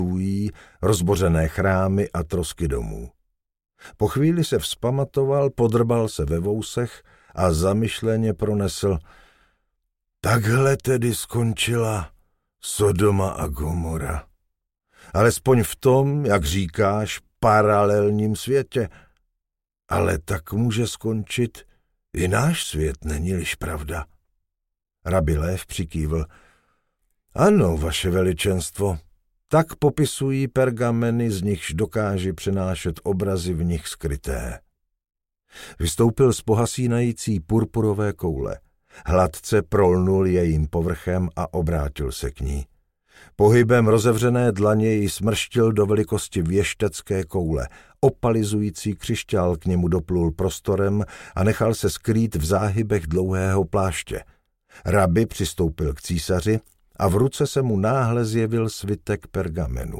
rozbořené chrámy a trosky domů. Po chvíli se vzpamatoval, podrbal se ve vousech a zamyšleně pronesl: takhle tedy skončila Sodoma a Gomora. Alespoň v tom, jak říkáš, paralelním světě. Ale tak může skončit i náš svět, není-liž pravda? Rabi Lév přikývl: ano, vaše veličenstvo, tak popisují pergameny, z nichž dokáži přenášet obrazy v nich skryté. Vystoupil z pohasínající purpurové koule. Hladce prolnul jejím povrchem a obrátil se k ní. Pohybem rozevřené dlaně ji smrštil do velikosti věštecké koule. Opalizující křišťál k němu doplul prostorem a nechal se skrýt v záhybech dlouhého pláště. Rabi přistoupil k císaři a v ruce se mu náhle zjevil svitek pergamenu.